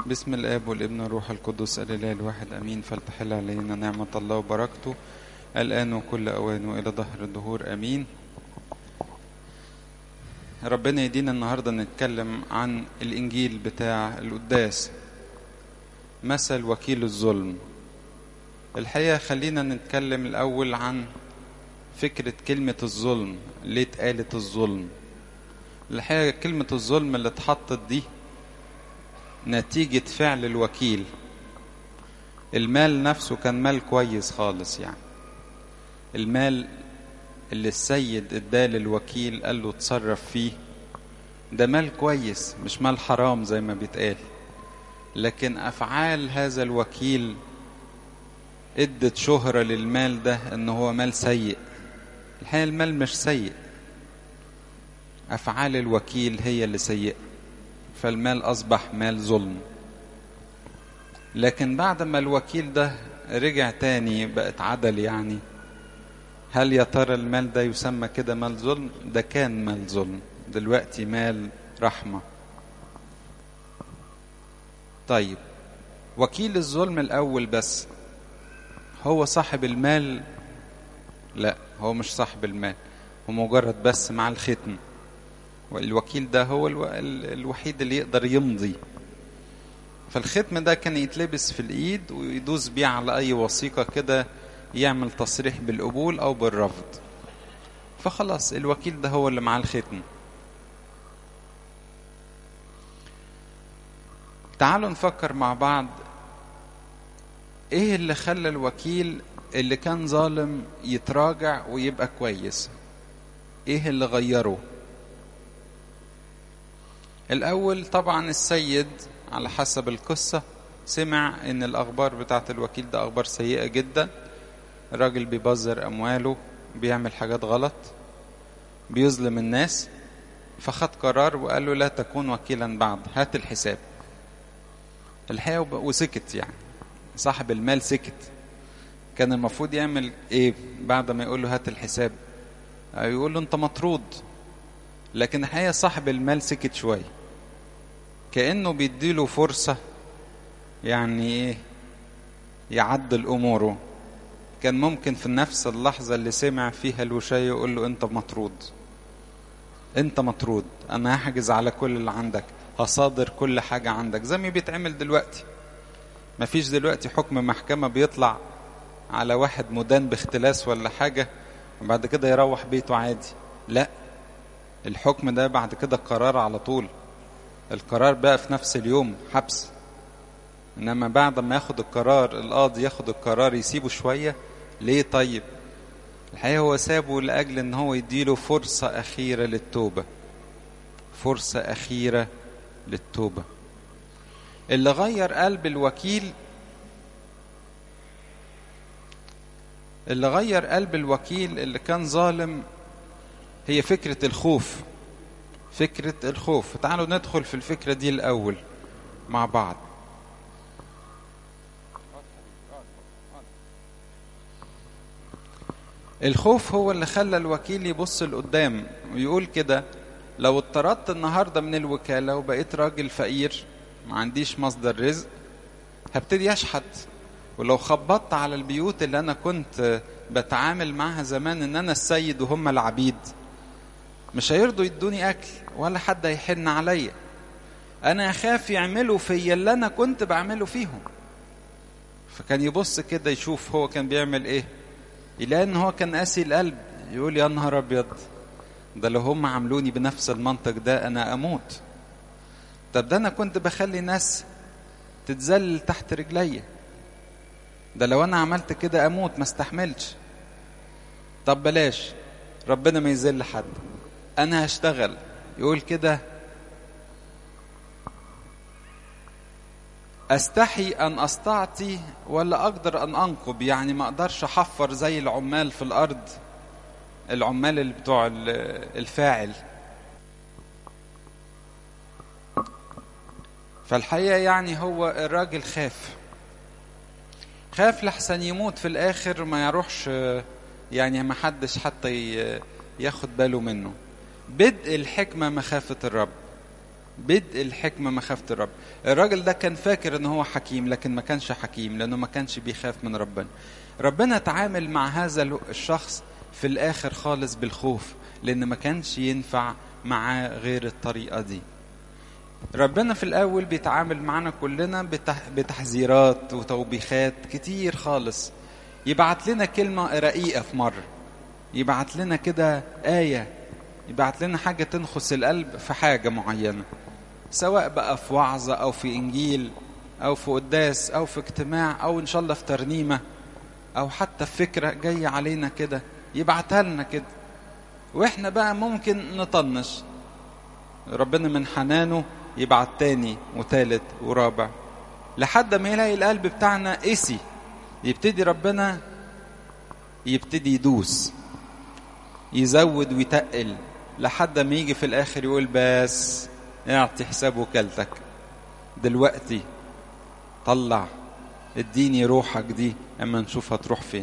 بسم الآب والابن والروح القدس الإله الواحد أمين. فلتحل علينا نعمة الله وبركته الآن وكل أوان وإلى دهر الدهور أمين. ربنا يدينا النهاردة نتكلم عن الإنجيل بتاع القداس، مثل وكيل الظلم. الحقيقة خلينا نتكلم الأول عن فكرة كلمة الظلم. ليه اتقالت الظلم؟ الحقيقة كلمة الظلم اللي اتحطت دي نتيجة فعل الوكيل. المال نفسه كان مال كويس خالص، يعني المال اللي السيد اداه للوكيل قال له تصرف فيه ده مال كويس، مش مال حرام زي ما بيتقال. لكن أفعال هذا الوكيل ادت شهرة للمال ده ان هو مال سيء. الحقيقة المال مش سيء، أفعال الوكيل هي اللي سيئة، فالمال أصبح مال ظلم. لكن بعد ما الوكيل ده رجع تاني بقت عدل، يعني هل يا ترى المال ده يسمى كده مال ظلم؟ ده كان مال ظلم، دلوقتي مال رحمة. طيب وكيل الظلم الأول بس هو صاحب المال؟ لا، هو مش صاحب المال، هو مجرد بس مع الختم. والوكيل ده هو الوحيد اللي يقدر يمضي. فالختم ده كان يتلبس في الإيد ويدوس بيه على أي وثيقة كده، يعمل تصريح بالقبول أو بالرفض. فخلاص الوكيل ده هو اللي معاه الختم. تعالوا نفكر مع بعض، إيه اللي خلى الوكيل اللي كان ظالم يتراجع ويبقى كويس؟ إيه اللي غيره؟ الأول طبعا السيد على حسب القصة سمع ان الأخبار بتاعت الوكيل ده أخبار سيئة جدا. الراجل بيبذر أمواله، بيعمل حاجات غلط، بيظلم الناس. فخد قرار وقال له لا تكون وكيلا بعد، هات الحساب. الحقيقة وسكت، يعني صاحب المال سكت. كان المفروض يعمل ايه بعد ما يقول له هات الحساب؟ يقول له انت مطرود. لكن الحقيقة صاحب المال سكت شوية، كأنه بيديله فرصة يعني ايه يعدل أموره. كان ممكن في نفس اللحظة اللي سمع فيها الوشاية يقول له انت مطرود، انت مطرود، انا هحجز على كل اللي عندك، هصادر كل حاجة عندك، زي ما بيتعمل دلوقتي. مفيش دلوقتي حكم محكمة بيطلع على واحد مدان باختلاس ولا حاجة وبعد كده يروح بيته عادي. لا، الحكم ده بعد كده القرار على طول. القرار بقى في نفس اليوم حبس. انما بعد ما ياخد القرار، القاضي ياخد القرار يسيبه شوية. ليه؟ طيب الحقيقة هو سابه لأجل ان هو يديله فرصة أخيرة للتوبة، فرصة أخيرة للتوبة. اللي غير قلب الوكيل، اللي غير قلب الوكيل اللي كان ظالم هي فكرة الخوف. فكرة الخوف. تعالوا ندخل في الفكرة دي الأول مع بعض. الخوف هو اللي خلى الوكيل يبص لقدام ويقول كده: لو اتطردت النهاردة من الوكالة وبقيت راجل فقير ما عنديش مصدر رزق، هبتدي أشحت. ولو خبطت على البيوت اللي أنا كنت بتعامل معها زمان إن أنا السيد وهم العبيد، مش هيرضوا يدوني أكل ولا حد هيحن عليا. أنا أخاف يعملوا فيا اللي أنا كنت بعمله فيهم. فكان يبص كده يشوف هو كان بيعمل إيه، يلاقي إن هو كان قاسي القلب. يقول يا نهار أبيض، ده لو هم عملوني بنفس المنطق ده أنا أموت. طب ده أنا كنت بخلي ناس تتذلل تحت رجلي، ده لو أنا عملت كده أموت ما استحملش. طب بلاش، ربنا ما يذل حد، أنا هشتغل. يقول كده: أستحي أن أستعطي ولا أقدر أن أنقب. يعني ما أقدرش أحفر زي العمال في الأرض، العمال اللي بتوع الفاعل. فالحقيقة يعني هو الراجل خاف لحسن يموت في الآخر ما يروحش، يعني ما حدش حتى ياخد باله منه. بدء الحكمة مخافة الرب. بدء الحكمة مخافة الرب. الراجل ده كان فاكر ان هو حكيم، لكن ما كانش حكيم لانه ما كانش بيخاف من ربنا. ربنا تعامل مع هذا الشخص في الاخر خالص بالخوف، لان ما كانش ينفع معاه غير الطريقة دي. ربنا في الاول بيتعامل معنا كلنا بتحذيرات وتوبيخات كتير خالص. يبعت لنا كلمة رقيقة في مرة، يبعت لنا كده آية، يبعت لنا حاجة تنخس القلب في حاجة معينة، سواء بقى في وعظة أو في إنجيل أو في قداس أو في اجتماع أو إن شاء الله في ترنيمة أو حتى في فكرة جاية علينا كده، يبعتها لنا كده. وإحنا بقى ممكن نطنش. ربنا من حنانه يبعت تاني وتالت ورابع لحد ما يلاقي القلب بتاعنا قسي، يبتدي ربنا يبتدي يدوس، يزود ويتقل، لحد ما يجي في الآخر يقول بس اعطي حساب وكالتك دلوقتي، طلع اديني روحك دي اما نشوف هتروح فين.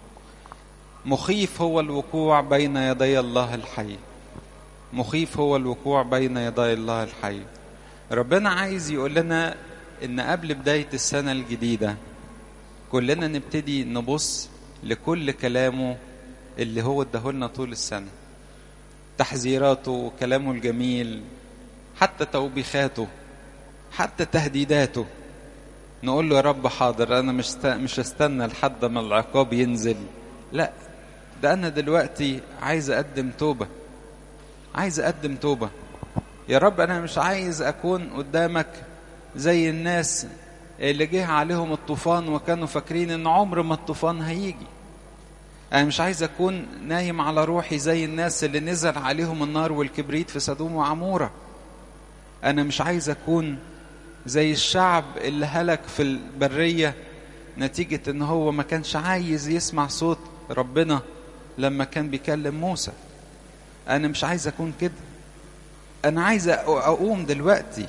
مخيف هو الوقوع بين يدي الله الحي، مخيف هو الوقوع بين يدي الله الحي. ربنا عايز يقول لنا ان قبل بداية السنة الجديدة كلنا نبتدي نبص لكل كلامه اللي هو اداهولنا طول السنة، تحذيراته وكلامه الجميل، حتى توبيخاته، حتى تهديداته. نقول له يا رب حاضر، انا مش استنى لحد ما العقاب ينزل، لا، ده انا دلوقتي عايز اقدم توبة، عايز اقدم توبة. يا رب انا مش عايز اكون قدامك زي الناس اللي جه عليهم الطوفان وكانوا فاكرين ان عمر ما الطوفان هيجي. انا مش عايز اكون نايم على روحي زي الناس اللي نزل عليهم النار والكبريت في سدوم وعمورة. انا مش عايز اكون زي الشعب اللي هلك في البرية نتيجة ان هو ما كانش عايز يسمع صوت ربنا لما كان بيكلم موسى. انا مش عايز اكون كده، انا عايز اقوم دلوقتي.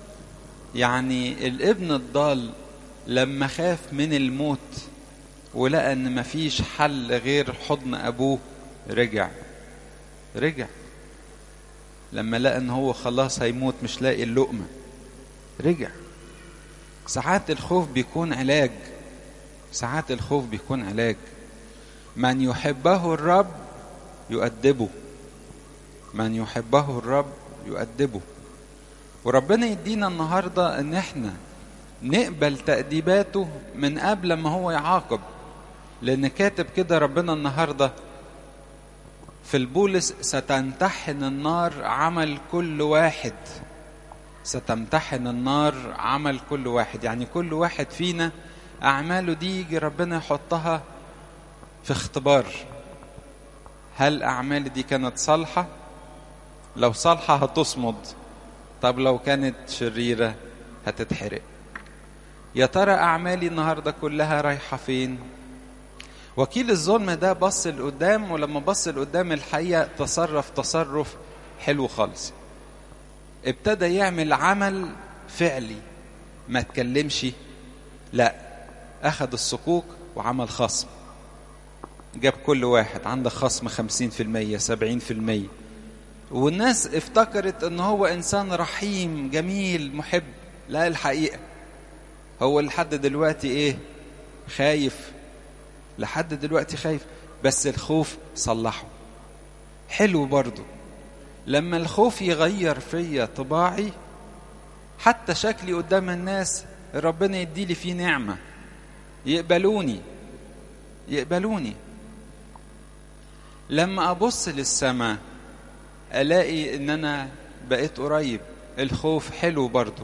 يعني الابن الضال لما خاف من الموت ولقى ان مفيش حل غير حضن ابوه رجع لما لقى ان هو خلاص هيموت مش لاقي اللقمة رجع. ساعات الخوف بيكون علاج، ساعات الخوف بيكون علاج. من يحبه الرب يؤدبه، من يحبه الرب يؤدبه. وربنا يدينا النهاردة ان احنا نقبل تأديباته من قبل ما هو يعاقب، لان كاتب كده ربنا النهاردة في البولس ستمتحن النار عمل كل واحد، ستمتحن النار عمل كل واحد. يعني كل واحد فينا أعماله دي يجي ربنا يحطها في اختبار. هل أعمالي دي كانت صالحة؟ لو صالحة هتصمد، طب لو كانت شريرة هتتحرق. يا ترى أعمالي النهاردة كلها رايحة فين؟ وكيل الظلم ده بص لقدام، ولما بص لقدام الحقيقة تصرف حلو خالص. ابتدى يعمل عمل فعلي، ما تكلمش، لا، أخذ الصكوك وعمل خصم. جاب كل واحد عندك خصم 50% 70%، والناس افتكرت ان هو انسان رحيم جميل محب. لا، الحقيقة هو لحد دلوقتي ايه؟ خايف، لحد دلوقتي خايف. بس الخوف صلحه. حلو برضو لما الخوف يغير فيا طباعي، حتى شكلي قدام الناس ربنا يديلي فيه نعمة، يقبلوني. لما أبص للسماء ألاقي إن أنا بقيت قريب. الخوف حلو برضو.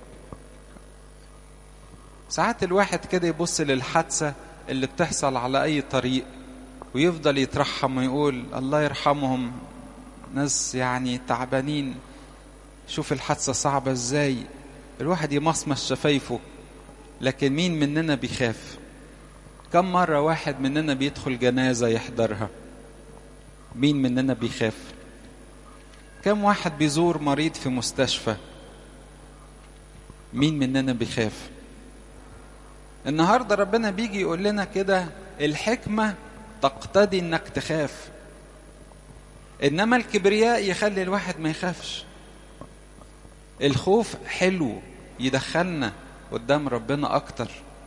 ساعات الواحد كده يبص للحادثة اللي بتحصل على أي طريق ويفضل يترحم ويقول الله يرحمهم، ناس يعني تعبانين، شوف الحادثة صعبة ازاي. الواحد يمصمص شفايفه. لكن مين مننا بيخاف؟ كم مرة واحد مننا بيدخل جنازة يحضرها؟ مين مننا بيخاف؟ كم واحد بيزور مريض في مستشفى؟ مين مننا بيخاف؟ النهاردة ربنا بيجي يقول لنا كده الحكمة تقتضي انك تخاف، انما الكبرياء يخلي الواحد ما يخافش. الخوف حلو، يدخلنا قدام ربنا أكتر،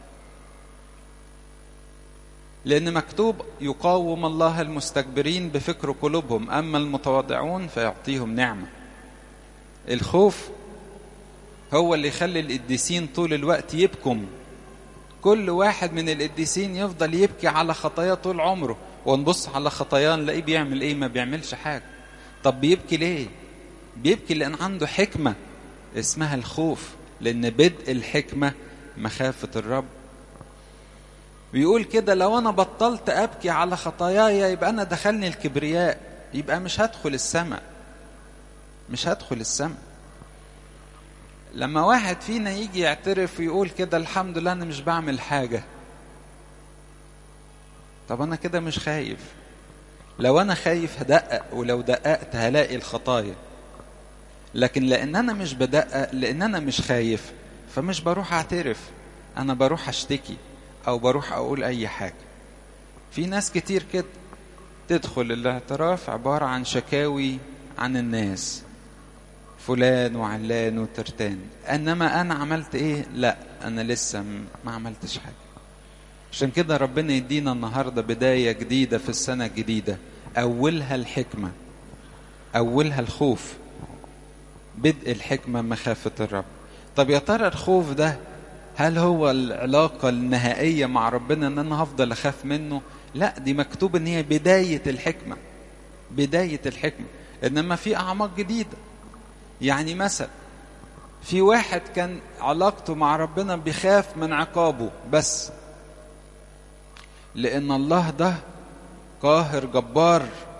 لأن مكتوب يقاوم الله المستكبرين بفكر قلوبهم، أما المتواضعون فيعطيهم نعمة. الخوف هو اللي يخلي القديسين طول الوقت يبكم. كل واحد من القديسين يفضل يبكي على خطاياه طول عمره، ونبص على خطاياه نلاقيه بيعمل ايه؟ ما بيعملش حاجة. طب بيبكي ليه؟ بيبكي لأن عنده حكمة اسمها الخوف، لأن بدء الحكمة مخافة الرب. بيقول كده لو أنا بطلت أبكي على خطاياي يبقى أنا دخلني الكبرياء، يبقى مش هدخل السماء، مش هدخل السماء. لما واحد فينا يجي يعترف ويقول كده الحمد لله أنا مش بعمل حاجة، طب أنا كده مش خايف. لو أنا خايف هدقق، ولو دققت هلاقي الخطايا، لكن لأن أنا مش بدقق، لأن أنا مش خايف، فمش بروح أعترف، أنا بروح أشتكي أو بروح أقول أي حاجة. في ناس كتير كده تدخل الاعتراف عبارة عن شكاوي عن الناس، فلان وعلان وترتان، انما انا عملت ايه؟ لا، انا لسه ما عملتش حاجة. عشان كده ربنا يدينا النهاردة بداية جديدة في السنة الجديدة، اولها الحكمة، اولها الخوف. بدء الحكمة مخافة الرب. طب يا ترى الخوف ده هل هو العلاقة النهائية مع ربنا ان انا هفضل اخاف منه؟ لا، دي مكتوب ان هي بداية الحكمة، بداية الحكمة. انما في اعماق جديدة. يعني مثلا في واحد كان علاقته مع ربنا بيخاف من عقابه بس، لأن الله ده قاهر جبار،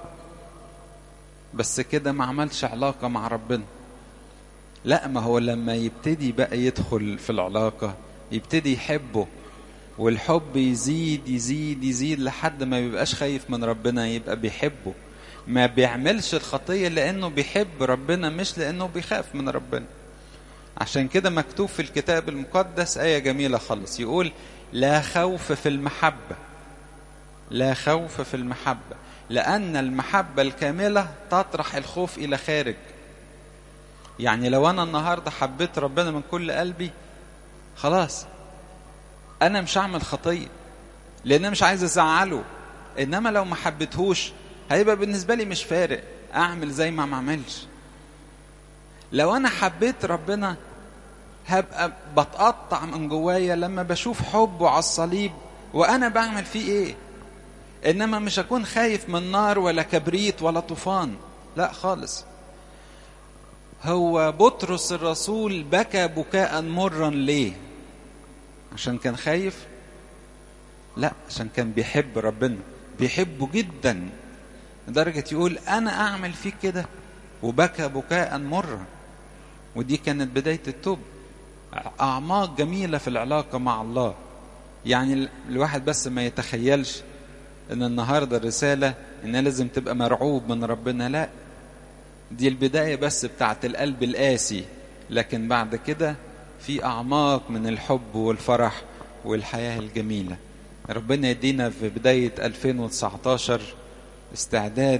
بس كده ما عملش علاقة مع ربنا. لا، ما هو لما يبتدي بقى يدخل في العلاقة يبتدي يحبه، والحب يزيد يزيد يزيد لحد ما بيبقاش خايف من ربنا، يبقى بيحبه. ما بيعملش الخطية لأنه بيحب ربنا، مش لأنه بيخاف من ربنا. عشان كده مكتوب في الكتاب المقدس آية جميلة خالص، يقول لا خوف في المحبة، لا خوف في المحبة، لأن المحبة الكاملة تطرح الخوف إلى خارج. يعني لو أنا النهاردة حبيت ربنا من كل قلبي، خلاص أنا مش هعمل خطية لأن أنا مش عايز أزعله. إنما لو ما حبيتهوش هيبقى بالنسبة لي مش فارق، أعمل زي ما معملش. لو أنا حبيت ربنا هبقى بتقطع من جوايا لما بشوف حبه على الصليب وأنا بعمل فيه إيه. إنما مش هكون خايف من نار ولا كبريت ولا طوفان، لا خالص. هو بطرس الرسول بكى بكاء مرا ليه؟ عشان كان خايف؟ لا، عشان كان بيحب ربنا، بيحبه جدا لدرجة يقول أنا أعمل فيك كده، وبكى بكاء مرا. ودي كانت بداية التوب، أعماق جميلة في العلاقة مع الله. يعني الواحد بس ما يتخيلش إن النهاردة الرسالة إن لازم تبقى مرعوب من ربنا، لا، دي البداية بس بتاعت القلب القاسي، لكن بعد كده في أعماق من الحب والفرح والحياة الجميلة. ربنا يدينا في بداية 2019 استعداد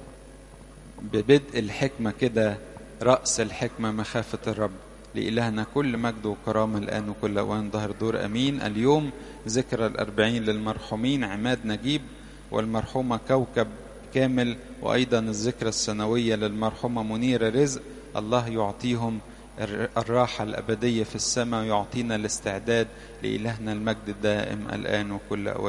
ببدء الحكمة كده، رأس الحكمة مخافة الرب. لإلهنا كل مجد وكرامة الآن وكل أوان ظهر دور أمين. اليوم ذكرى 40 للمرحومين عماد نجيب والمرحومة كوكب كامل، وأيضا الذكرى السنوية للمرحومة منيرة رزق. الله يعطيهم الراحة الأبدية في السماء، ويعطينا الاستعداد. لإلهنا المجد الدائم الآن وكل أوان.